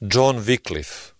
John Wycliffe.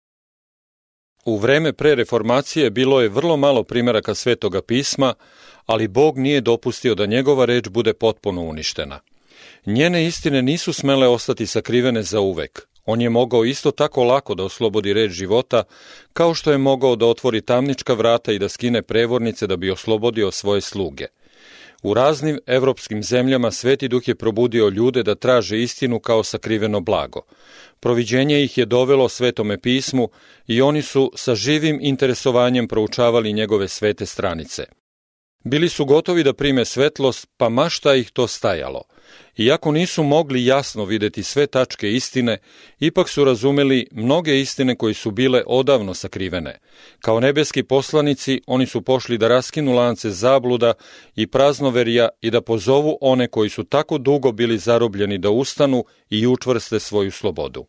U vreme pre reformacije bilo je vrlo malo primeraka Svetoga pisma, ali Bog nije dopustio da njegova reč bude potpuno uništena. Njene istine nisu smele ostati sakrivene za uvek. On je mogao isto tako lako da oslobodi reč života, kao što je mogao da otvori tamnička vrata i da skine prevornice da bi oslobodio svoje sluge. U raznim evropskim zemljama Sveti Duh je probudio ljude da traže istinu kao sakriveno blago. Proviđenje ih je dovelo Svetome pismu i oni su sa živim interesovanjem proučavali njegove svete stranice. Bili su gotovi da prime svetlost, pa ma šta ih to stajalo. Iako nisu mogli jasno videti sve tačke istine, ipak su razumeli mnoge istine koje su bile odavno sakrivene. Kao nebeski poslanici, oni su pošli da raskinu lance zabluda i praznoverja i da pozovu one koji su tako dugo bili zarobljeni da ustanu i učvrste svoju slobodu.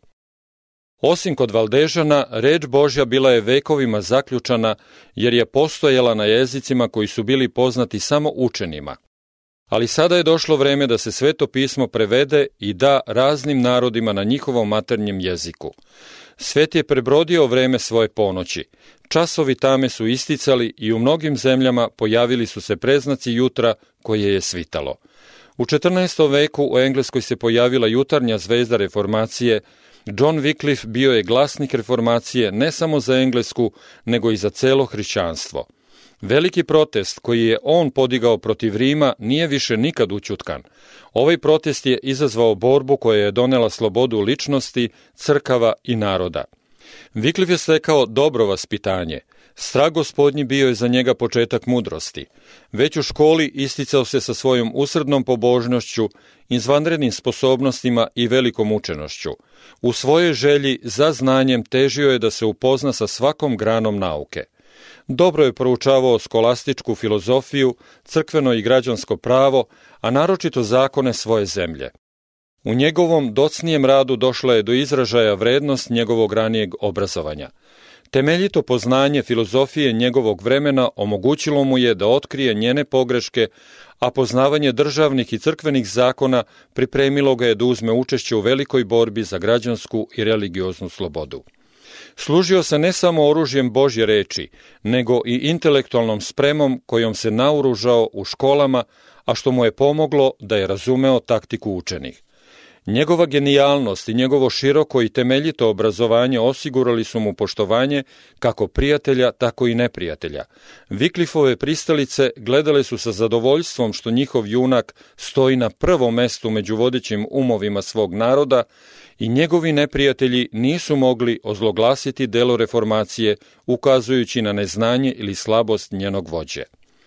Osim kod Valdežana, reč Božja bila je vekovima zaključana, jer je postojala na jezicima koji su bili poznati samo učenima. Ali sada je došlo vreme da se Sveto pismo prevede i da raznim narodima na njihovom maternjem jeziku. Svet je prebrodio vreme svoje ponoći. Časovi tame su isticali i u mnogim zemljama pojavili su se preznaci jutra koje je svitalo. U 14. veku u Engleskoj se pojavila jutarnja zvezda reformacije. John Wycliffe bio je glasnik reformacije ne samo za Englesku, nego i za celo hrišćanstvo. Veliki protest koji je on podigao protiv Rima nije više nikad ućutkan. Ovaj protest je izazvao borbu koja je donela slobodu ličnosti, crkava i naroda. Wycliffe je stekao dobro vaspitanje. Strah Gospodnji bio je za njega početak mudrosti. Već u školi isticao se sa svojom usrdnom pobožnošću, izvanrednim sposobnostima i velikom učenošću. U svojoj želji za znanjem težio je da se upozna sa svakom granom nauke. Dobro je proučavao skolastičku filozofiju, crkveno i građansko pravo, a naročito zakone svoje zemlje. U njegovom docnijem radu došla je do izražaja vrednost njegovog ranijeg obrazovanja. Temeljito poznanje filozofije njegovog vremena omogućilo mu je da otkrije njene pogreške, a poznavanje državnih i crkvenih zakona pripremilo ga je da uzme učešće u velikoj borbi za građansku i religioznu slobodu. Služio se ne samo oružjem Božje reči, nego i intelektualnom spremom kojom se naoružao u školama, a što mu je pomoglo da je razumeo taktiku učenih. Njegova genijalnost i njegovo široko i temeljito obrazovanje osigurali su mu poštovanje kako prijatelja, tako i neprijatelja. Wycliffeove pristalice gledale su sa zadovoljstvom što njihov junak stoji na prvom mestu među vodećim umovima svog naroda i njegovi neprijatelji nisu mogli ozloglasiti delo reformacije ukazujući na neznanje ili slabost njenog vođe.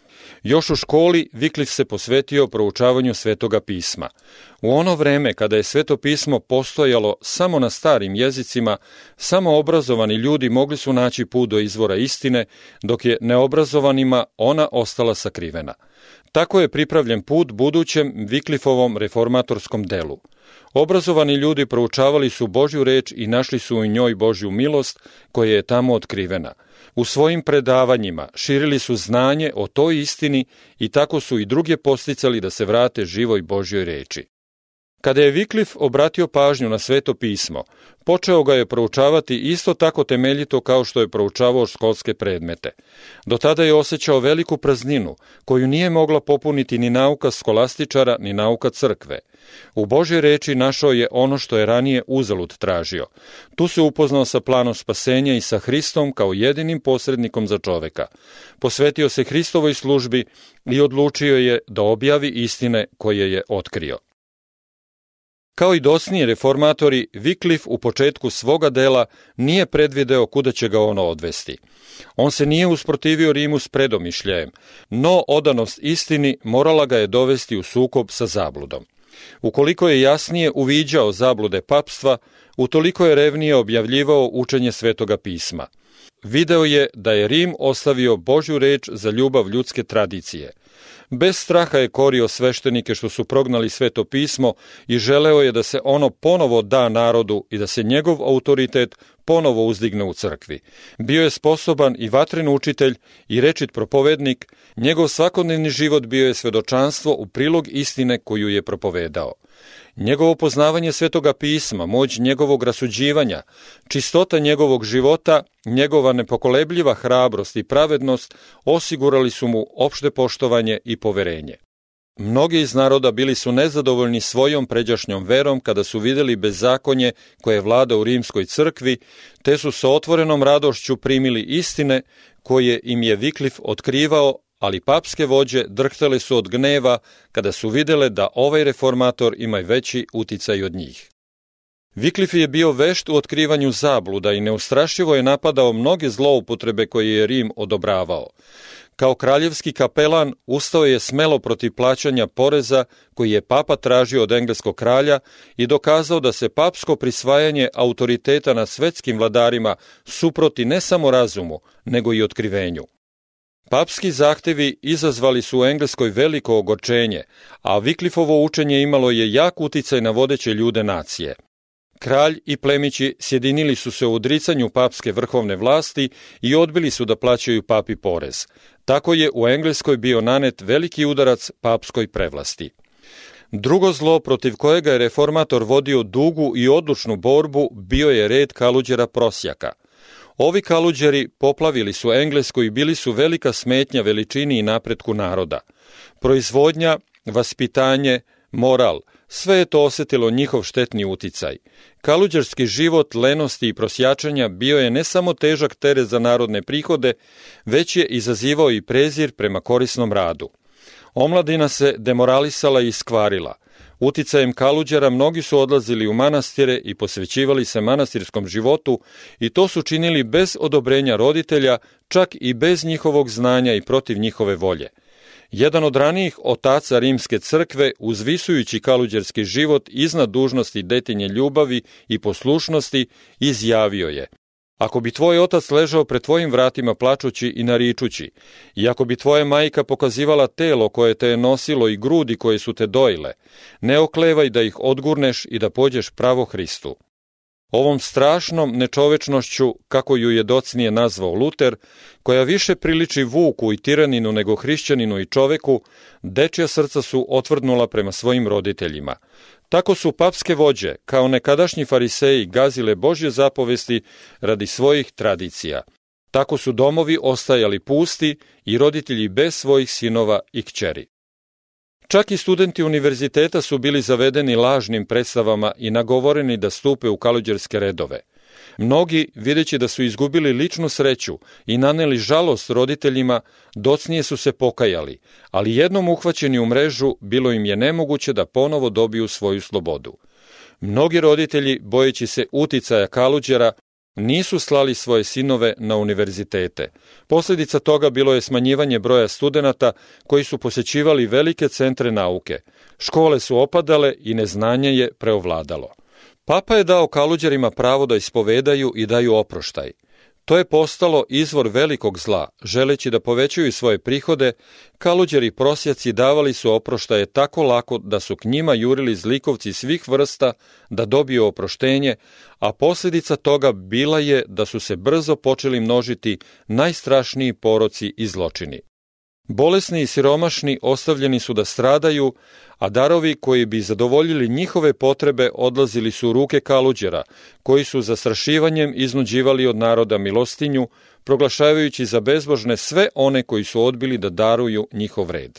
Još u školi Wycliffe se posvetio proučavanju Svetoga pisma. U ono vreme kada je Sveto pismo postojalo samo na starim jezicima, samo obrazovani ljudi mogli su naći put do izvora istine, dok je neobrazovanima ona ostala sakrivena. Tako je pripravljen put budućem Wycliffeovom reformatorskom delu. Obrazovani ljudi proučavali su Božju reč i našli su u njoj Božju milost koja je tamo otkrivena. U svojim predavanjima širili su znanje o toj istini i tako su i druge podsticali da se vrate živoj Božjoj reči. Kada je Wycliffe obratio pažnju na Sveto pismo, počeo ga je proučavati isto tako temeljito kao što je proučavao školske predmete. Do tada je osjećao veliku prazninu, koju nije mogla popuniti ni nauka skolastičara, ni nauka crkve. U Božjoj reči našao je ono što je ranije uzalud tražio. Tu se upoznao sa planom spasenja i sa Hristom kao jedinim posrednikom za čoveka. Posvetio se Hristovoj službi i odlučio je da objavi istine koje je otkrio. Kao i docniji reformatori, Wycliffe u početku svoga dela nije predvideo kuda će ga ono odvesti. On se nije usprotivio Rimu s predomišljajem, no odanost istini morala ga je dovesti u sukob sa zabludom. Ukoliko je jasnije uviđao zablude papstva, utoliko je revnije objavljivao učenje Svetoga pisma. Video je da je Rim ostavio Božju reč za ljubav ljudske tradicije. Bez straha je korio sveštenike što su prognali Sveto pismo i želeo je da se ono ponovo da narodu i da se njegov autoritet ponovo uzdigne u crkvi. Bio je sposoban i vatren učitelj i rečit propovednik, njegov svakodnevni život bio je svedočanstvo u prilog istine koju je propovedao. Njegovo poznavanje Svetoga pisma, moć njegovog rasuđivanja, čistota njegovog života, njegova nepokolebljiva hrabrost i pravednost osigurali su mu opšte poštovanje i poverenje. Mnogi iz naroda bili su nezadovoljni svojom pređašnjom verom kada su vidjeli bezakonje koje vlada u rimskoj crkvi, te su sa otvorenom radošću primili istine koje im je Viklif otkrivao, ali papske vođe drhtale su od gneva kada su vidjele da ovaj reformator ima veći uticaj od njih. Viklif je bio vešt u otkrivanju zabluda i neustrašivo je napadao mnoge zloupotrebe koje je Rim odobravao. Kao kraljevski kapelan ustao je smelo protiv plaćanja poreza koji je papa tražio od engleskog kralja i dokazao da se papsko prisvajanje autoriteta nad svetskim vladarima suproti ne samo razumu, nego i otkrivenju. Papski zahtevi izazvali su u Engleskoj veliko ogorčenje, a Viklifovo učenje imalo je jak uticaj na vodeće ljude nacije. Kralj i plemići sjedinili su se u odricanju papske vrhovne vlasti i odbili su da plaćaju papi porez. Tako je u Engleskoj bio nanet veliki udarac papskoj prevlasti. Drugo zlo protiv kojega je reformator vodio dugu i odlučnu borbu bio je red kaluđera prosjaka. Ovi kaluđeri poplavili su Englesku i bili su velika smetnja veličini i napretku naroda. Proizvodnja, vaspitanje, moral, sve je to osjetilo njihov štetni uticaj. Kaluđerski život, lenosti i prosjačanja bio je ne samo težak teret za narodne prihode, već je izazivao i prezir prema korisnom radu. Omladina se demoralisala i iskvarila. Uticajem kaluđera mnogi su odlazili u manastire i posvećivali se manastirskom životu i to su činili bez odobrenja roditelja, čak i bez njihovog znanja i protiv njihove volje. Jedan od ranijih otaca rimske crkve, uzvisujući kaluđerski život iznad dužnosti detinje ljubavi i poslušnosti, izjavio je: ako bi tvoj otac ležao pred tvojim vratima plačući i naričući, i ako bi tvoja majka pokazivala telo koje te je nosilo i grudi koje su te dojile, ne oklevaj da ih odgurneš i da pođeš pravo Hristu. Ovom strašnom nečovečnošću, kako ju je docnije nazvao Luter, koja više priliči vuku i tiraninu nego hrišćaninu i čoveku, dečja srca su otvrdnula prema svojim roditeljima. Tako su papske vođe, kao nekadašnji fariseji, gazile Božje zapovesti radi svojih tradicija. Tako su domovi ostajali pusti i roditelji bez svojih sinova i kćeri. Čak i studenti univerziteta su bili zavedeni lažnim predstavama i nagovoreni da stupe u kaluđerske redove. Mnogi, videći da su izgubili ličnu sreću i naneli žalost roditeljima, docnije su se pokajali, ali jednom uhvaćeni u mrežu bilo im je nemoguće da ponovo dobiju svoju slobodu. Mnogi roditelji, bojeći se uticaja kaluđera, nisu slali svoje sinove na univerzitete. Posljedica toga bilo je smanjivanje broja studenata koji su posjećivali velike centre nauke. Škole su opadale i neznanje je preovladalo. Papa je dao kaluđerima pravo da ispovedaju i daju oproštaj. To je postalo izvor velikog zla. Želeći da povećaju svoje prihode, kaluđeri prosjaci davali su oproštaje tako lako da su k njima jurili zlikovci svih vrsta da dobiju oproštenje, a posljedica toga bila je da su se brzo počeli množiti najstrašniji poroci i zločini. Bolesni i siromašni ostavljeni su da stradaju, a darovi koji bi zadovoljili njihove potrebe odlazili su u ruke kaluđera, koji su zastrašivanjem iznuđivali od naroda milostinju, proglašavajući za bezbožne sve one koji su odbili da daruju njihov red.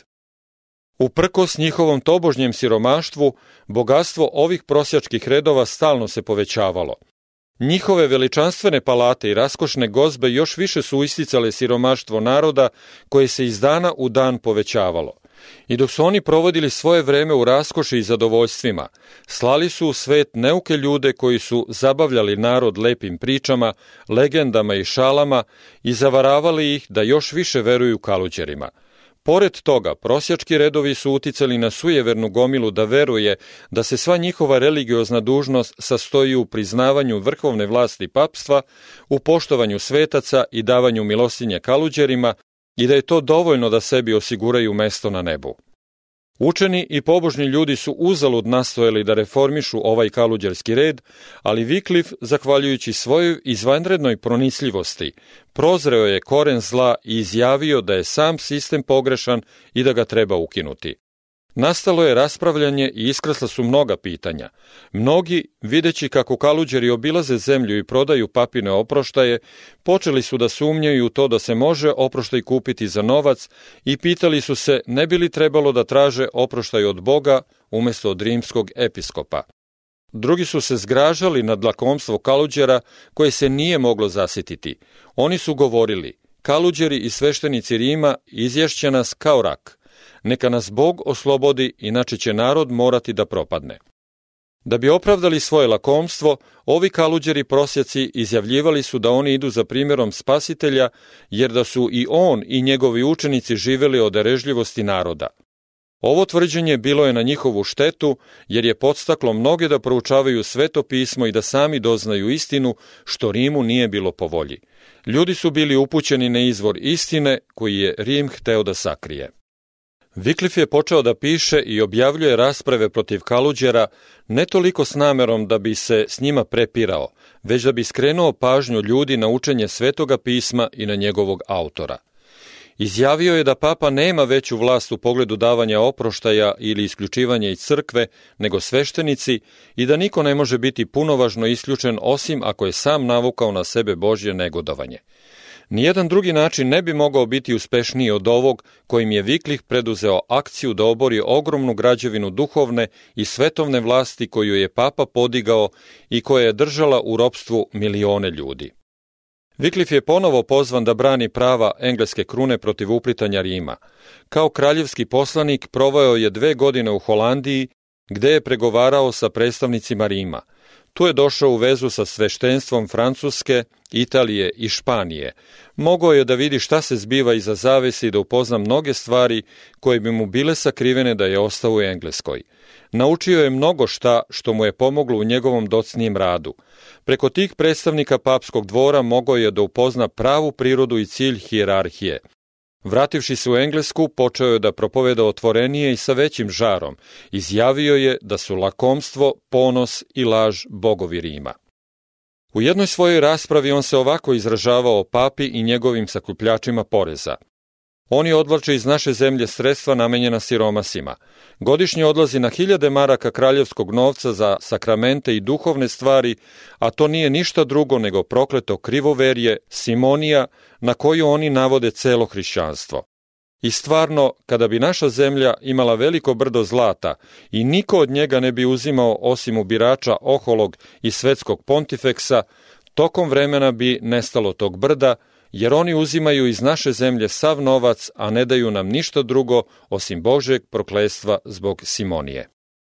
Uprkos njihovom tobožnjem siromaštvu, bogatstvo ovih prosjačkih redova stalno se povećavalo. Njihove veličanstvene palate i raskošne gozbe još više su isticale siromaštvo naroda koje se iz dana u dan povećavalo. I dok su oni provodili svoje vreme u raskoši i zadovoljstvima, slali su u svet neuke ljude koji su zabavljali narod lepim pričama, legendama i šalama i zavaravali ih da još više veruju kaluđerima. Pored toga, prosjački redovi su uticali na sujevernu gomilu da veruje da se sva njihova religiozna dužnost sastoji u priznavanju vrhovne vlasti papstva, u poštovanju svetaca i davanju milostinje kaluđerima i da je to dovoljno da sebi osiguraju mesto na nebu. Učeni i pobožni ljudi su uzalud nastojali da reformišu ovaj kaluđerski red, ali Viklif, zahvaljujući svojoj izvanrednoj pronicljivosti, prozreo je koren zla i izjavio da je sam sistem pogrešan i da ga treba ukinuti. Nastalo je raspravljanje i iskrasla su mnoga pitanja. Mnogi, videći kako kaluđeri obilaze zemlju i prodaju papine oproštaje, počeli su da sumnjaju u to da se može oproštaj kupiti za novac i pitali su se ne bi li trebalo da traže oproštaj od Boga umjesto od rimskog episkopa. Drugi su se zgražali nad lakomstvo kaluđera koje se nije moglo zasititi. Oni su govorili, kaluđeri i sveštenici Rima izješće nas kao rak. Neka nas Bog oslobodi, inače će narod morati da propadne. Da bi opravdali svoje lakomstvo, ovi kaluđeri prosjaci izjavljivali su da oni idu za primjerom Spasitelja, jer da su i on i njegovi učenici živeli od darežljivosti naroda. Ovo tvrđenje bilo je na njihovu štetu, jer je podstaklo mnoge da proučavaju Sveto pismo i da sami doznaju istinu, što Rimu nije bilo po volji. Ljudi su bili upućeni na izvor istine koji je Rim hteo da sakrije. Wycliffe je počeo da piše i objavljuje rasprave protiv kaluđera ne toliko s namerom da bi se s njima prepirao, već da bi skrenuo pažnju ljudi na učenje Svetoga pisma i na njegovog autora. Izjavio je da papa nema veću vlast u pogledu davanja oproštaja ili isključivanja iz crkve nego sveštenici i da niko ne može biti punovažno isključen osim ako je sam navukao na sebe Božje negodovanje. Nijedan drugi način ne bi mogao biti uspešniji od ovog kojim je Wycliffe preduzeo akciju da obori ogromnu građevinu duhovne i svetovne vlasti koju je papa podigao i koja je držala u ropstvu milione ljudi. Wycliffe je ponovo pozvan da brani prava engleske krune protiv uplitanja Rima. Kao kraljevski poslanik proveo je 2 godine u Holandiji, gde je pregovarao sa predstavnicima Rima. Tu je došao u vezu sa sveštenstvom Francuske, Italije i Španije. Mogao je da vidi šta se zbiva iza zavese i da upozna mnoge stvari koje bi mu bile sakrivene da je ostao u Engleskoj. Naučio je mnogo šta što mu je pomoglo u njegovom docnijem radu. Preko tih predstavnika papskog dvora mogao je da upozna pravu prirodu i cilj hijerarhije. Vrativši se u Englesku, počeo je da propoveda otvorenije i sa većim žarom. Izjavio je da su lakomstvo, ponos i laž bogovi Rima. U jednoj svojoj raspravi on se ovako izražavao o papi i njegovim sakupljačima poreza. Oni odvlače iz naše zemlje sredstva namenjena siromasima. Godišnje odlazi na 1000 maraka kraljevskog novca za sakramente i duhovne stvari, a to nije ništa drugo nego prokleto krivoverje, simonija, na koju oni navode celo hrišćanstvo. I stvarno, kada bi naša zemlja imala veliko brdo zlata i niko od njega ne bi uzimao osim ubirača oholog i svetskog pontifeksa, tokom vremena bi nestalo tog brda, jer oni uzimaju iz naše zemlje sav novac, a ne daju nam ništa drugo osim Božeg prokletstva zbog Simonije.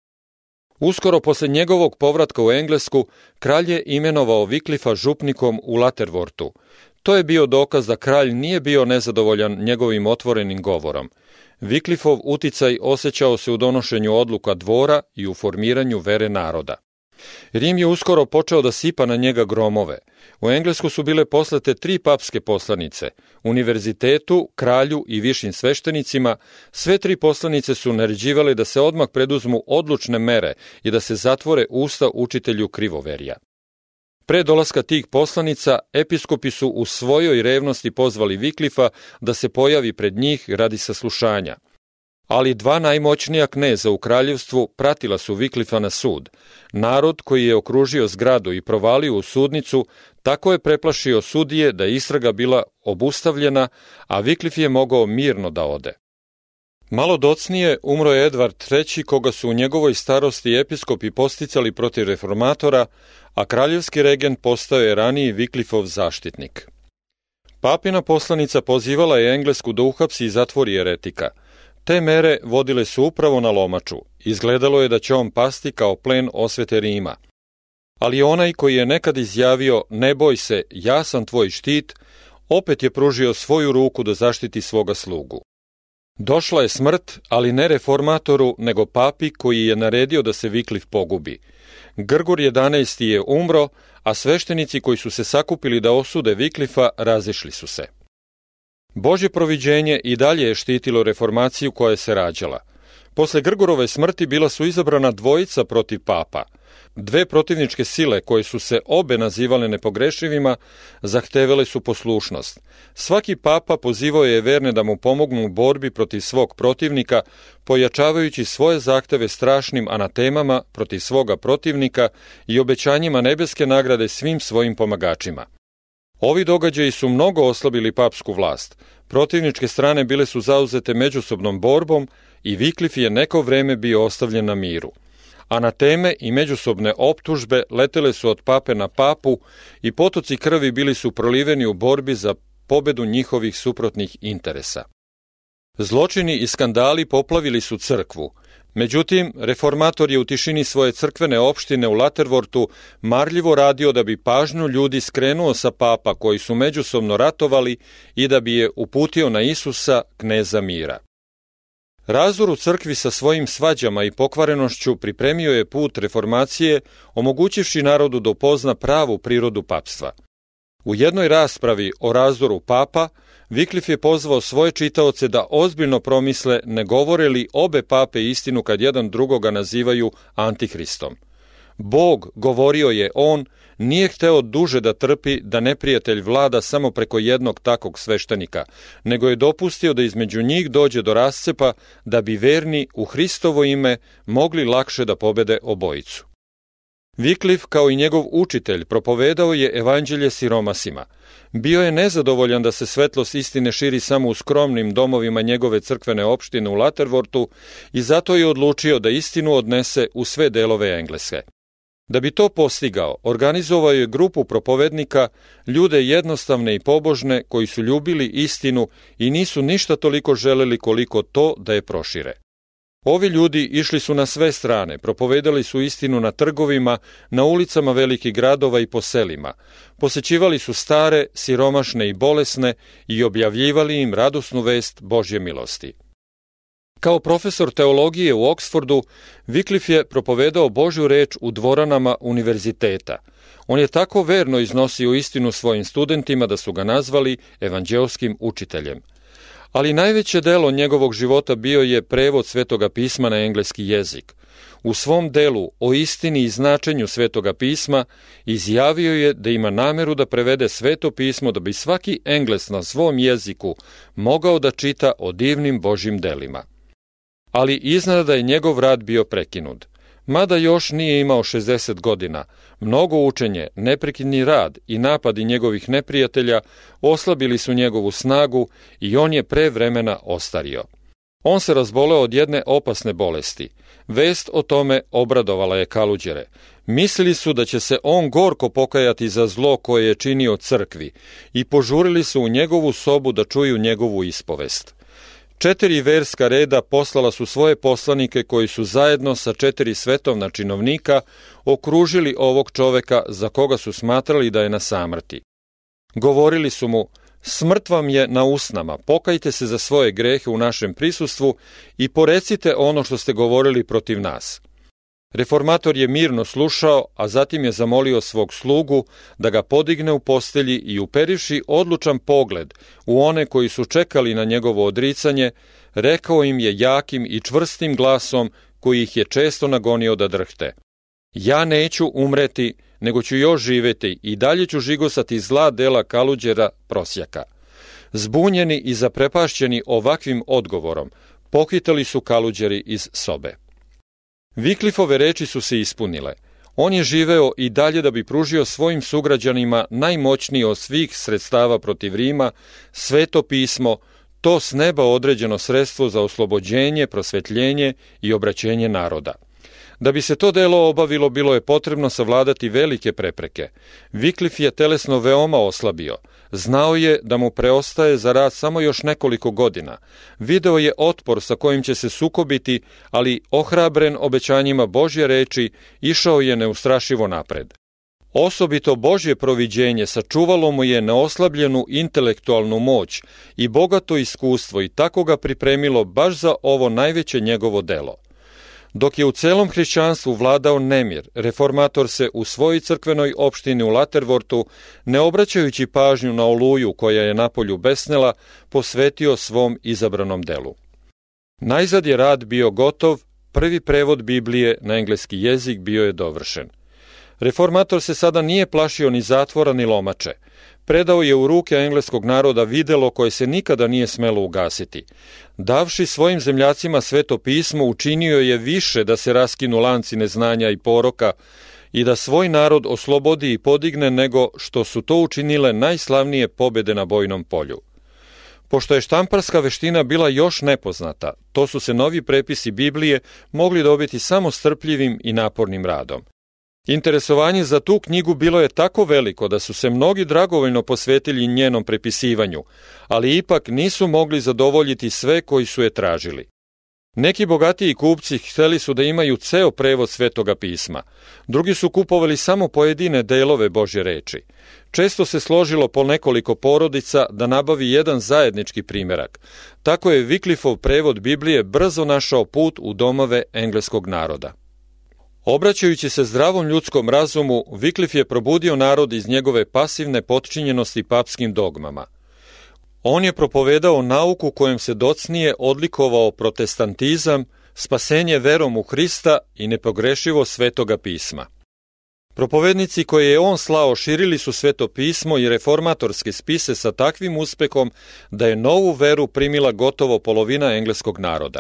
Uskoro posle njegovog povratka u Englesku, kralj je imenovao Wycliffa župnikom u Laterwortu. To je bio dokaz da kralj nije bio nezadovoljan njegovim otvorenim govorom. Wycliffov uticaj osjećao se u donošenju odluka dvora i u formiranju vere naroda. Rim je uskoro počeo da sipa na njega gromove. U Englesku su bile poslate 3 papske poslanice. Univerzitetu, kralju i višim sveštenicima, sve 3 poslanice su naređivale da se odmah preduzmu odlučne mere i da se zatvore usta učitelju krivoverja. Pre dolaska tih poslanica, episkopi su u svojoj revnosti pozvali Wycliffa da se pojavi pred njih radi saslušanja. Ali 2 najmoćnija kneza u kraljevstvu pratila su Wycliffa na sud. Narod koji je okružio zgradu i provalio u sudnicu, tako je preplašio sudije da je istraga bila obustavljena, a Wycliffe je mogao mirno da ode. Malo docnije umro je Edvard III, koga su u njegovoj starosti episkopi posticali protiv reformatora, a kraljevski regent postao je raniji Wycliffov zaštitnik. Papina poslanica pozivala je Englesku da uhapsi i zatvori eretika. Te mere vodile su upravo na lomaču. Izgledalo je da će on pasti kao plen osvete Rima. Ali onaj koji je nekad izjavio ne boj se, ja sam tvoj štit, opet je pružio svoju ruku da zaštiti svoga slugu. Došla je smrt, ali ne reformatoru, nego papi koji je naredio da se Wycliffe pogubi. Grgur XI je umro, a sveštenici koji su se sakupili da osude Wycliffa razišli su se. Božje proviđenje i dalje je štitilo reformaciju koja se rađala. Posle Grgurove smrti bila su izabrana 2 protiv papa. Dve protivničke sile, koje su se obe nazivale nepogrešivima, zahtevale su poslušnost. Svaki papa pozivao je verne da mu pomognu u borbi protiv svog protivnika, pojačavajući svoje zahteve strašnim anatemama protiv svoga protivnika i obećanjima nebeske nagrade svim svojim pomagačima. Ovi događaji su mnogo oslabili papsku vlast. Protivničke strane bile su zauzete međusobnom borbom i Wycliffe je neko vreme bio ostavljen na miru. Anateme i međusobne optužbe letele su od pape na papu i potoci krvi bili su proliveni u borbi za pobedu njihovih suprotnih interesa. Zločini i skandali poplavili su crkvu. Međutim, reformator je u tišini svoje crkvene opštine u Laterwortu marljivo radio da bi pažnju ljudi skrenuo sa papa koji su međusobno ratovali i da bi je uputio na Isusa, kneza mira. Razdor u crkvi sa svojim svađama i pokvarenošću pripremio je put reformacije, omogućivši narodu da upozna pravu prirodu papstva. U jednoj raspravi o razdoru papa, Wycliffe je pozvao svoje čitaoce da ozbiljno promisle ne govore li obe pape istinu kad jedan drugoga nazivaju Antihristom. Bog, govorio je on, nije hteo duže da trpi da neprijatelj vlada samo preko jednog takvog sveštenika, nego je dopustio da između njih dođe do rascepa da bi verni u Hristovo ime mogli lakše da pobede obojicu. Wycliffe, kao i njegov učitelj, propovedao je evanđelje siromasima. Bio je nezadovoljan da se svetlost istine širi samo u skromnim domovima njegove crkvene opštine u Laterwortu i zato je odlučio da istinu odnese u sve delove Engleske. Da bi to postigao, organizovao je grupu propovednika, ljude jednostavne i pobožne koji su ljubili istinu i nisu ništa toliko želeli koliko to da je prošire. Ovi ljudi išli su na sve strane, propovedali su istinu na trgovima, na ulicama velikih gradova i po selima, posećivali su stare, siromašne i bolesne i objavljivali im radosnu vest Božje milosti. Kao profesor teologije u Oksfordu, Wycliffe je propovedao Božju reč u dvoranama univerziteta. On je tako verno iznosio istinu svojim studentima da su ga nazvali evanđeoskim učiteljem. Ali najveće delo njegovog života bio je prevod Svetoga pisma na engleski jezik. U svom delu o istini i značenju Svetoga pisma izjavio je da ima nameru da prevede Sveto pismo da bi svaki Engles na svom jeziku mogao da čita o divnim Božjim delima. Ali iznenada je njegov rad bio prekinut. Mada još nije imao 60 godina, mnogo učenje, neprekidni rad i napadi njegovih neprijatelja oslabili su njegovu snagu i on je pre vremena ostario. On se razboleo od jedne opasne bolesti. Vest o tome obradovala je Kaluđere. Mislili su da će se on gorko pokajati za zlo koje je činio crkvi i požurili su u njegovu sobu da čuju njegovu ispovest. 4 verska reda poslala su svoje poslanike koji su zajedno sa 4 svetovna činovnika okružili ovog čoveka za koga su smatrali da je na samrti. Govorili su mu: smrt vam je na usnama, pokajte se za svoje grehe u našem prisustvu i porecite ono što ste govorili protiv nas. Reformator je mirno slušao, a zatim je zamolio svog slugu da ga podigne u postelji i uperivši odlučan pogled u one koji su čekali na njegovo odricanje, rekao im je jakim i čvrstim glasom koji ih je često nagonio da drhte: ja neću umreti, nego ću još živeti i dalje ću žigosati zla dela Kaluđera prosjaka. Zbunjeni i zaprepašćeni ovakvim odgovorom, pohitali su Kaluđeri iz sobe. Wycliffeove reči su se ispunile. On je živeo i dalje da bi pružio svojim sugrađanima najmoćnije od svih sredstava protiv Rima, Sveto pismo, to s neba određeno sredstvo za oslobođenje, prosvetljenje i obraćenje naroda. Da bi se to delo obavilo, bilo je potrebno savladati velike prepreke. Wycliffe je telesno veoma oslabio. Znao je da mu preostaje za rad samo još nekoliko godina. Video je otpor sa kojim će se sukobiti, ali ohrabren obećanjima Božje reči, išao je neustrašivo napred. Osobito Božje proviđenje sačuvalo mu je neoslabljenu intelektualnu moć i bogato iskustvo i tako ga pripremilo baš za ovo najveće njegovo delo. Dok je u celom hrišćanstvu vladao nemir, reformator se u svojoj crkvenoj opštini u Laterwortu, ne obraćajući pažnju na oluju koja je napolju besnela, posvetio svom izabranom delu. Najzad je rad bio gotov, prvi prevod Biblije na engleski jezik bio je dovršen. Reformator se sada nije plašio ni zatvora ni lomače. Predao je u ruke engleskog naroda videlo koje se nikada nije smelo ugasiti. Davši svojim zemljacima Sveto pismo, učinio je više da se raskinu lanci neznanja i poroka i da svoj narod oslobodi i podigne nego što su to učinile najslavnije pobjede na bojnom polju. Pošto je štamparska veština bila još nepoznata, to su se novi prepisi Biblije mogli dobiti samo strpljivim i napornim radom. Interesovanje za tu knjigu bilo je tako veliko da su se mnogi dragovoljno posvetili njenom prepisivanju, ali ipak nisu mogli zadovoljiti sve koji su je tražili. Neki bogatiji kupci hteli su da imaju ceo prevod Svetoga pisma, drugi su kupovali samo pojedine delove Božje reči. Često se složilo po nekoliko porodica da nabavi jedan zajednički primerak. Tako je Wycliffeov prevod Biblije brzo našao put u domove engleskog naroda. Obraćajući se zdravom ljudskom razumu, Wycliffe je probudio narod iz njegove pasivne potčinjenosti papskim dogmama. On je propovedao nauku kojom se docnije odlikovao protestantizam, spasenje verom u Hrista i nepogrešivo Svetoga pisma. Propovednici koje je on slao širili su Sveto pismo i reformatorske spise sa takvim uspehom da je novu veru primila gotovo polovina engleskog naroda.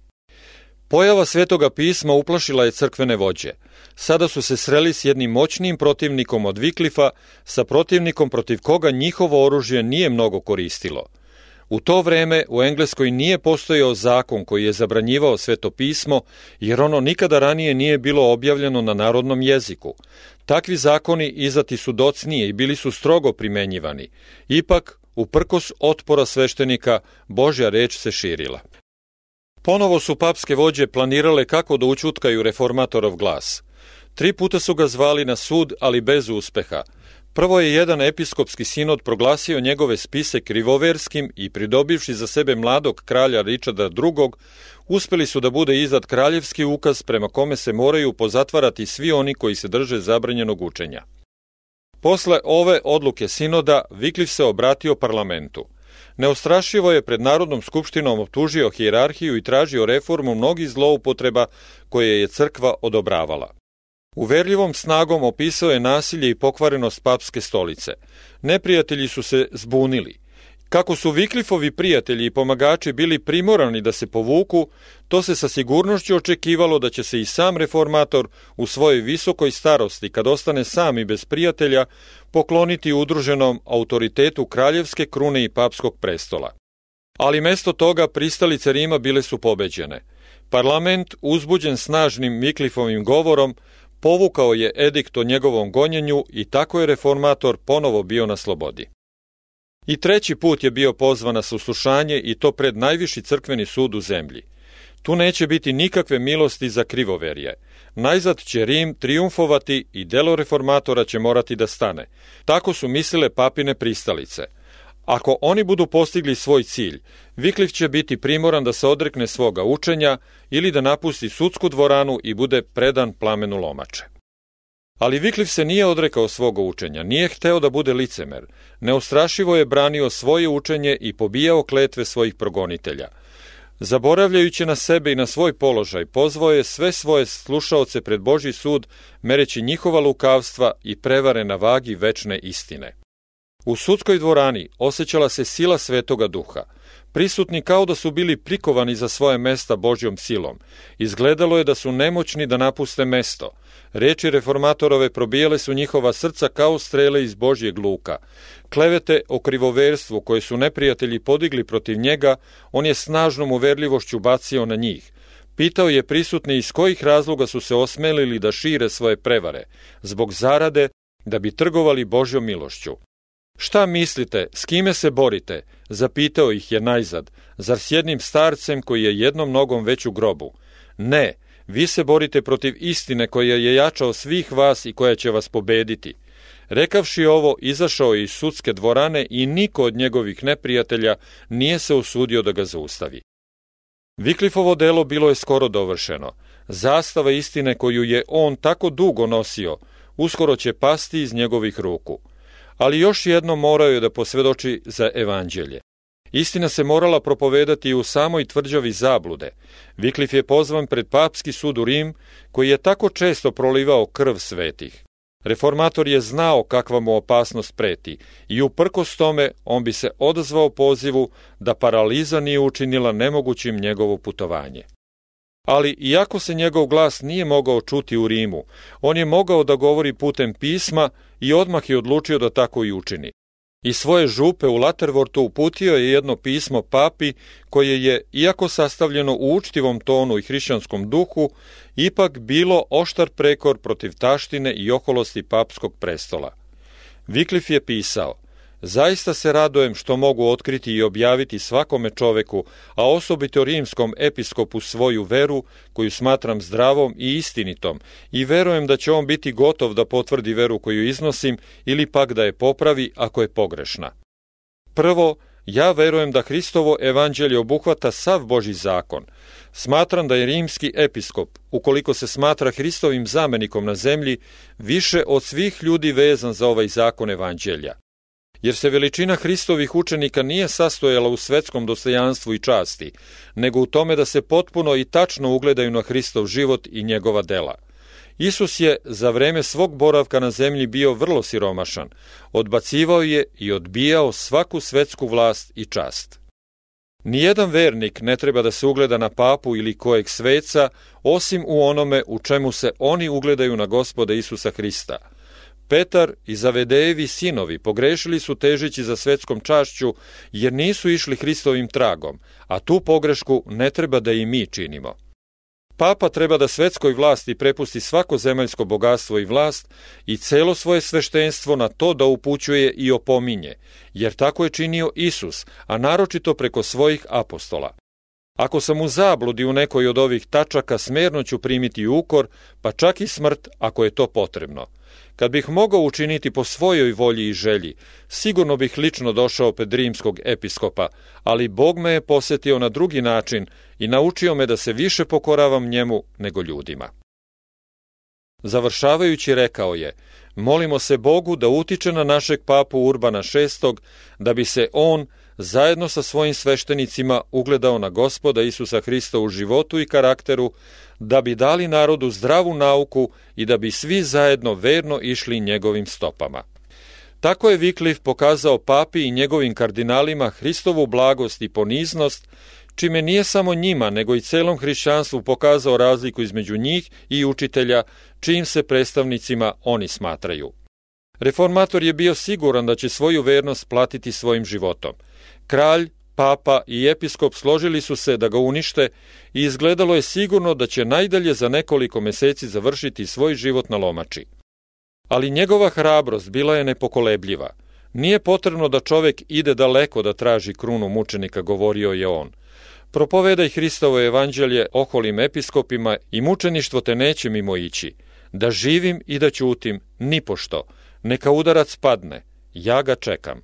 Pojava Svetoga pisma uplašila je crkvene vođe. Sada su se sreli s jednim moćnim protivnikom od Wycliffea, sa protivnikom protiv koga njihovo oružje nije mnogo koristilo. U to vreme u Engleskoj nije postojao zakon koji je zabranjivao Sveto pismo, jer ono nikada ranije nije bilo objavljeno na narodnom jeziku. Takvi zakoni izdati su docnije i bili su strogo primenjivani. Ipak, uprkos otpora sveštenika, Božja reč se širila. Ponovo su papske vođe planirale kako da ućutkaju reformatorov glas. 3 puta su ga zvali na sud, ali bez uspeha. Prvo je jedan episkopski sinod proglasio njegove spise krivoverskim i pridobivši za sebe mladog kralja Richarda II, uspeli su da bude izdat kraljevski ukaz prema kome se moraju pozatvarati svi oni koji se drže zabranjenog učenja. Posle ove odluke sinoda, Wycliffe se obratio parlamentu. Neustrašivo je pred Narodnom skupštinom optužio hijerarhiju i tražio reformu mnogih zloupotreba koje je crkva odobravala. Uverljivom snagom opisao je nasilje i pokvarenost papske stolice. Neprijatelji su se zbunili. Kako su Wycliffeovi prijatelji i pomagači bili primorani da se povuku, to se sa sigurnošću očekivalo da će se i sam reformator u svojoj visokoj starosti, kad ostane sam i bez prijatelja, pokloniti udruženom autoritetu kraljevske krune i papskog prestola. Ali mesto toga pristalice Rima bile su pobeđene. Parlament, uzbuđen snažnim Wycliffeovim govorom, povukao je edikt o njegovom gonjenju i tako je reformator ponovo bio na slobodi. I 3. put je bio pozvan na saslušanje i to pred najviši crkveni sud u zemlji. Tu neće biti nikakve milosti za krivoverje. Najzad će Rim trijumfovati i delo reformatora će morati da stane. Tako su mislile papine pristalice. Ako oni budu postigli svoj cilj, Wycliffe će biti primoran da se odrekne svoga učenja ili da napusti sudsku dvoranu i bude predan plamenu lomače. Ali Wycliffe se nije odrekao svoga učenja, nije hteo da bude licemer. Neustrašivo je branio svoje učenje i pobijao kletve svojih progonitelja. Zaboravljajući na sebe i na svoj položaj, pozvao je sve svoje slušaoce pred Božji sud, mereći njihova lukavstva i prevare na vagi večne istine. U sudskoj dvorani osjećala se sila Svetoga Duha. Prisutni kao da su bili prikovani za svoje mesta Božjom silom. Izgledalo je da su nemoćni da napuste mesto. Reči reformatorove probijale su njihova srca kao strele iz Božjeg luka. Klevete o krivoverstvu koje su neprijatelji podigli protiv njega, on je snažnom uverljivošću bacio na njih. Pitao je prisutne iz kojih razloga su se osmelili da šire svoje prevare, zbog zarade, da bi trgovali Božjom milošću. Šta mislite, s kime se borite? Zapitao ih je najzad. Zar s jednim starcem koji je jednom nogom već u grobu? Ne, vi se borite protiv istine koja je jača od svih vas i koja će vas pobediti. Rekavši ovo, izašao je iz sudske dvorane i niko od njegovih neprijatelja nije se usudio da ga zaustavi. Wycliffeovo delo bilo je skoro dovršeno. Zastava istine koju je on tako dugo nosio, uskoro će pasti iz njegovih ruku. Ali još jedno morao je da posvedoči za evanđelje. Istina se morala propovedati i u samoj tvrđavi zablude. Wycliffe je pozvan pred papski sud u Rim, koji je tako često prolivao krv svetih. Reformator je znao kakva mu opasnost preti i uprkos tome on bi se odazvao pozivu da paraliza nije učinila nemogućim njegovo putovanje. Ali iako se njegov glas nije mogao čuti u Rimu, on je mogao da govori putem pisma i odmah je odlučio da tako i učini. Iz svoje župe u Latervortu uputio je jedno pismo papi koje je, iako sastavljeno u učtivom tonu i hrišćanskom duhu, ipak bilo oštar prekor protiv taštine i oholosti papskog prestola. Wycliffe je pisao: zaista se radujem što mogu otkriti i objaviti svakome čoveku, a osobito rimskom episkopu, svoju veru, koju smatram zdravom i istinitom, i verujem da će on biti gotov da potvrdi veru koju iznosim ili pak da je popravi ako je pogrešna. Prvo, ja verujem da Hristovo evanđelje obuhvata sav Božji zakon. Smatram da je rimski episkop, ukoliko se smatra Hristovim zamenikom na zemlji, više od svih ljudi vezan za ovaj zakon evanđelja. Jer se veličina Hristovih učenika nije sastojala u svetskom dostojanstvu i časti, nego u tome da se potpuno i tačno ugledaju na Hristov život i njegova dela. Isus je za vreme svog boravka na zemlji bio vrlo siromašan, odbacivao je i odbijao svaku svetsku vlast i čast. Nijedan vernik ne treba da se ugleda na papu ili kojeg sveca, osim u onome u čemu se oni ugledaju na Gospoda Isusa Hrista. Petar i Zavedejevi sinovi pogrešili su težeći za svetskom čašću, jer nisu išli Hristovim tragom, a tu pogrešku ne treba da i mi činimo. Papa treba da svetskoj vlasti prepusti svako zemaljsko bogatstvo i vlast i celo svoje sveštenstvo na to da upućuje i opominje, jer tako je činio Isus, a naročito preko svojih apostola. Ako sam u zabludi u nekoj od ovih tačaka, smerno ću primiti ukor, pa čak i smrt ako je to potrebno. Kad bih mogao učiniti po svojoj volji i želji, sigurno bih lično došao pred rimskog episkopa, ali Bog me je posjetio na drugi način i naučio me da se više pokoravam njemu nego ljudima. Završavajući rekao je: molimo se Bogu da utiče na našeg papu Urbana VI, da bi se on, zajedno sa svojim sveštenicima, ugledao na Gospoda Isusa Hrista u životu i karakteru, da bi dali narodu zdravu nauku i da bi svi zajedno verno išli njegovim stopama. Tako je Wycliffe pokazao papi i njegovim kardinalima Hristovu blagost i poniznost, čime nije samo njima, nego i celom hrišćanstvu pokazao razliku između njih i učitelja, čijim se predstavnicima oni smatraju. Reformator je bio siguran da će svoju vernost platiti svojim životom. Kralj, papa i episkop složili su se da ga unište i izgledalo je sigurno da će najdalje za nekoliko meseci završiti svoj život na lomači. Ali njegova hrabrost bila je nepokolebljiva. Nije potrebno da čovek ide daleko da traži krunu mučenika, govorio je on. Propovedaj Hristovo evanđelje oholim episkopima i mučeništvo te neće mimo ići. Da živim i da ćutim, nipošto. Neka udarac padne, ja ga čekam.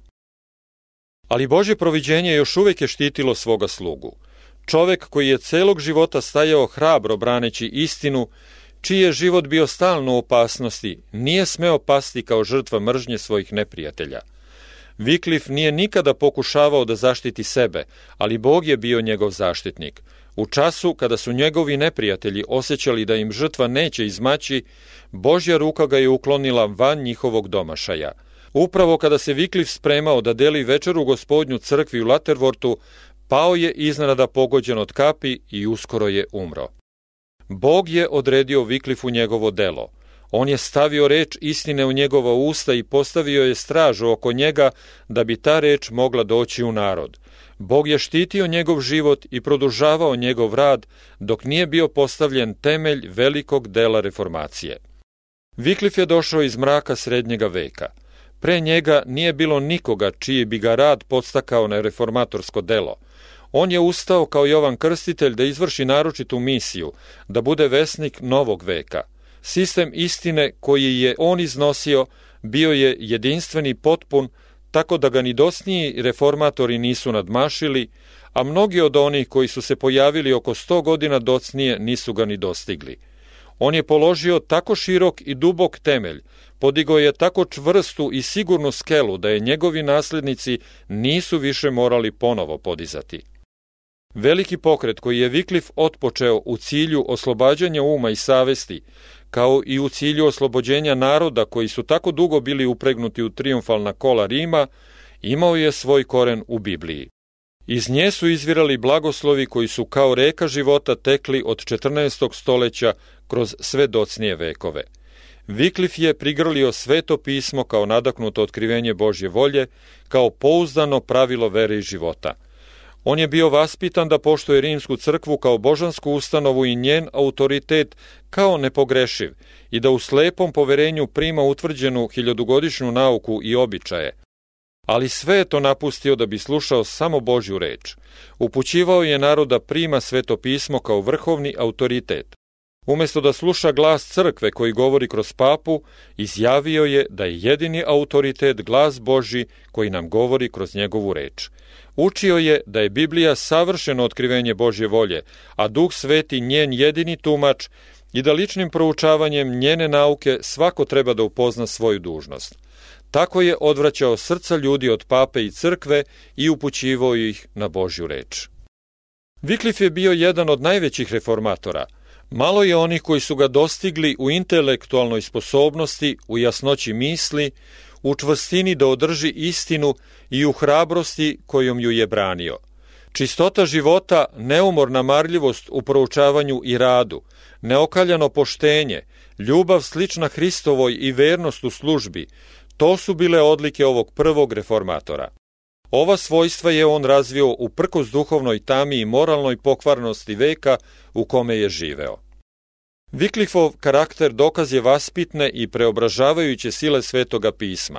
Ali Božje proviđenje još uvijek je štitilo svoga slugu. Čovek koji je celog života stajao hrabro braneći istinu, čiji je život bio stalno u opasnosti, nije smeo pasti kao žrtva mržnje svojih neprijatelja. Wycliffe nije nikada pokušavao da zaštiti sebe, ali Bog je bio njegov zaštitnik. U času kada su njegovi neprijatelji osjećali da im žrtva neće izmaći, Božja ruka ga je uklonila van njihovog domašaja. Upravo kada se Wycliffe spremao da deli večeru Gospodnju crkvi u Latervortu, pao je iznenada pogođen od kapi i uskoro je umro. Bog je odredio Wycliffeu njegovo delo. On je stavio reč istine u njegova usta i postavio je stražu oko njega da bi ta reč mogla doći u narod. Bog je štitio njegov život i produžavao njegov rad dok nije bio postavljen temelj velikog dela reformacije. Wycliffe je došao iz mraka srednjega veka. Pre njega nije bilo nikoga čiji bi ga rad podstakao na reformatorsko delo. On je ustao kao Jovan Krstitelj da izvrši naročitu misiju, da bude vesnik novog veka. Sistem istine koji je on iznosio bio je jedinstven i potpun, tako da ga ni docniji reformatori nisu nadmašili, a mnogi od onih koji su se pojavili oko 100 godina docnije nisu ga ni dostigli. On je položio tako širok i dubok temelj, podigao je tako čvrstu i sigurnu skelu da je njegovi naslednici nisu više morali ponovo podizati. Veliki pokret koji je Wycliffe otpočeo u cilju oslobađanja uma i savesti, kao i u cilju oslobođenja naroda koji su tako dugo bili upregnuti u trijumfalna kola Rima, imao je svoj koren u Bibliji. Iz nje su izvirali blagoslovi koji su kao reka života tekli od 14. stoljeća kroz sve docnije vekove. Wycliffe je prigrlio Sveto pismo kao nadahnuto otkrivenje Božje volje, kao pouzdano pravilo vere i života. On je bio vaspitan da poštuje Rimsku crkvu kao božansku ustanovu i njen autoritet kao nepogrešiv i da u slepom poverenju prima utvrđenu hiljadugodišnju nauku i običaje. Ali sve je to napustio da bi slušao samo Božju reč. Upućivao je narod da prima Sveto pismo kao vrhovni autoritet. Umjesto da sluša glas crkve koji govori kroz papu, izjavio je da je jedini autoritet glas Božji koji nam govori kroz njegovu reč. Učio je da je Biblija savršeno otkrivenje Božje volje, a Duh Sveti njen jedini tumač i da ličnim proučavanjem njene nauke svako treba da upozna svoju dužnost. Tako je odvraćao srca ljudi od pape i crkve i upućivao ih na Božju reč. Wycliffe je bio jedan od najvećih reformatora. Malo je onih koji su ga dostigli u intelektualnoj sposobnosti, u jasnoći misli, u čvrstini da održi istinu i u hrabrosti kojom ju je branio. Čistota života, neumorna marljivost u proučavanju i radu, neokaljano poštenje, ljubav slična Hristovoj i vernost u službi, to su bile odlike ovog prvog reformatora. Ova svojstva je on razvio uprkos duhovnoj tami i moralnoj pokvarnosti veka u kome je živeo. Wycliffeov karakter dokaz je vaspitne i preobražavajuće sile Svetoga pisma.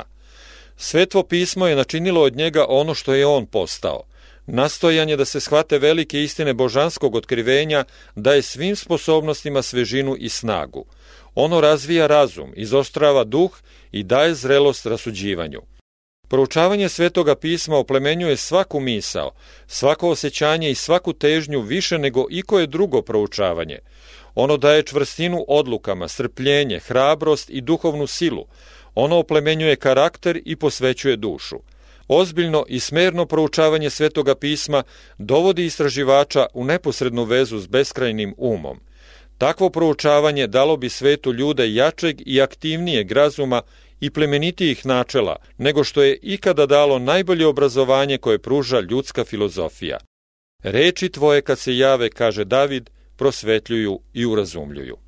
Sveto pismo je načinilo od njega ono što je on postao. Nastojanje da se shvate velike istine božanskog otkrivenja daje svim sposobnostima svežinu i snagu. Ono razvija razum, izoštrava duh i daje zrelost rasuđivanju. Proučavanje Svetoga pisma oplemenjuje svaku misao, svako osjećanje i svaku težnju više nego ikoje drugo proučavanje. Ono daje čvrstinu odlukama, strpljenje, hrabrost i duhovnu silu. Ono oplemenjuje karakter i posvećuje dušu. Ozbiljno i smerno proučavanje Svetoga pisma dovodi istraživača u neposrednu vezu s beskrajnim umom. Takvo proučavanje dalo bi svetu ljude jačeg i aktivnijeg razuma i plemenitijih načela, nego što je ikada dalo najbolje obrazovanje koje pruža ljudska filozofija. Reči tvoje kad se jave, kaže David, prosvetljuju i urazumljuju.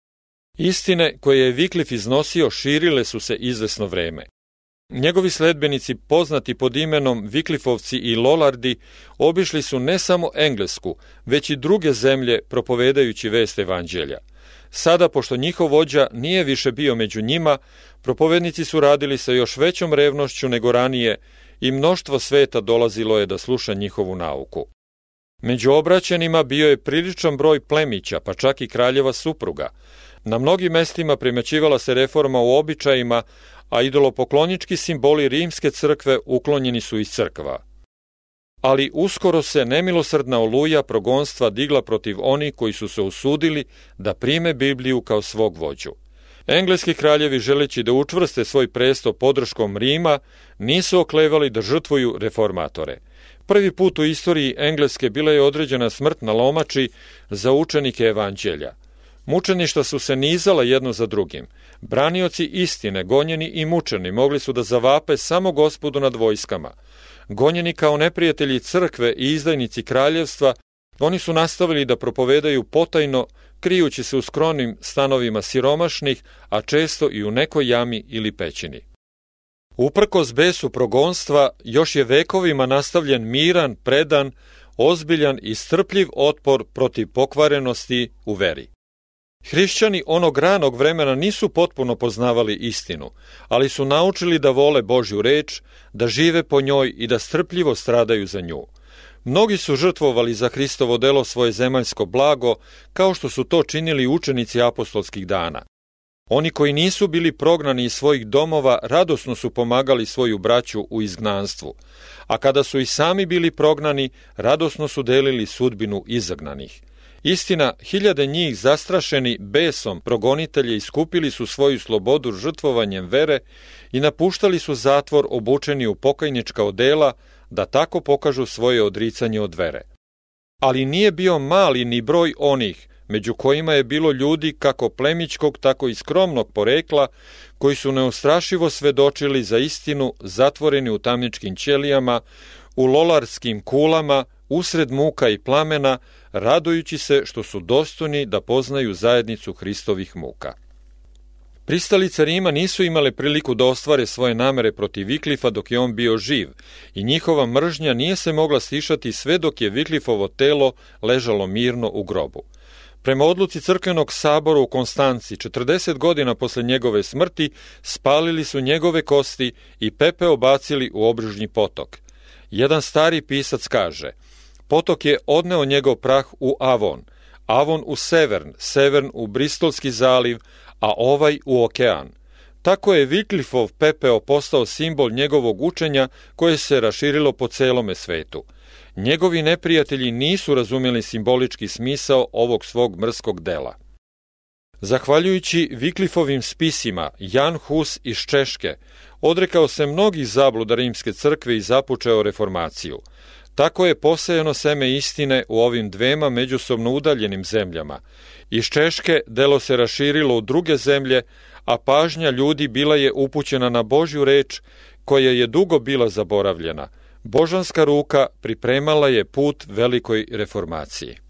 Istine koje je Wycliffe iznosio širile su se izvesno vreme. Njegovi sledbenici, poznati pod imenom Wycliffovci i Lollardi, obišli su ne samo Englesku, već i druge zemlje propovedajući vest evanđelja. Sada, pošto njihov vođa nije više bio među njima, propovednici su radili sa još većom revnošću nego ranije i mnoštvo sveta dolazilo je da sluša njihovu nauku. Među obraćenima bio je priličan broj plemića, pa čak i kraljeva supruga. Na mnogim mestima primećivala se reforma u običajima, a idolopoklonički simboli rimske crkve uklonjeni su iz crkva. Ali uskoro se nemilosrdna oluja progonstva digla protiv onih koji su se usudili da prime Bibliju kao svog vođu. Engleski kraljevi, želeći da učvrste svoj presto podrškom Rima, nisu oklevali da žrtvuju reformatore. Prvi put u istoriji Engleske bila je određena smrt na lomači za učenike evanđelja. Mučeništa su se nizala jedno za drugim. Branioci istine, gonjeni i mučeni, mogli su da zavape samo Gospodu nad vojskama. Gonjeni kao neprijatelji crkve i izdajnici kraljevstva, oni su nastavili da propovedaju potajno, krijući se u skromnim stanovima siromašnih, a često i u nekoj jami ili pećini. Uprkos besu progonstva, još je vekovima nastavljen miran, predan, ozbiljan i strpljiv otpor protiv pokvarenosti u veri. Hrišćani onog ranog vremena nisu potpuno poznavali istinu, ali su naučili da vole Božju reč, da žive po njoj i da strpljivo stradaju za nju. Mnogi su žrtvovali za Hristovo delo svoje zemaljsko blago, kao što su to činili učenici apostolskih dana. Oni koji nisu bili prognani iz svojih domova radosno su pomagali svoju braću u izgnanstvu, a kada su i sami bili prognani, radosno su delili sudbinu izagnanih. Istina, hiljade njih zastrašeni besom progonitelje iskupili su svoju slobodu žrtvovanjem vere i napuštali su zatvor obučeni u pokajnička odela da tako pokažu svoje odricanje od vere. Ali nije bio mali ni broj onih, među kojima je bilo ljudi kako plemićkog, tako i skromnog porekla, koji su neustrašivo svedočili za istinu, zatvoreni u tamničkim ćelijama, u lolarskim kulama, usred muka i plamena, radujući se što su dostojni da poznaju zajednicu Hristovih muka. Pristalice Rima nisu imale priliku da ostvare svoje namere protiv Viklifa dok je on bio živ i njihova mržnja nije se mogla stišati sve dok je Viklifovo telo ležalo mirno u grobu. Prema odluci crkvenog sabora u Konstanci, 40 godina posle njegove smrti, spalili su njegove kosti i pepeo bacili u obližnji potok. Jedan stari pisac kaže: potok je odneo njegov prah u Avon, Avon u Severn, Severn u Bristolski zaliv, a ovaj u okean. Tako je Viklifov pepeo postao simbol njegovog učenja koje se raširilo po celome svetu. Njegovi neprijatelji nisu razumjeli simbolički smisao ovog svog mrskog dela. Zahvaljujući Viklifovim spisima, Jan Hus iz Češke odrekao se mnogih zabluda rimske crkve i započeo reformaciju. Tako je posejano seme istine u ovim dvema međusobno udaljenim zemljama. Iz Češke delo se raširilo u druge zemlje, a pažnja ljudi bila je upućena na Božju reč, koja je dugo bila zaboravljena. Božanska ruka pripremala je put velikoj reformaciji.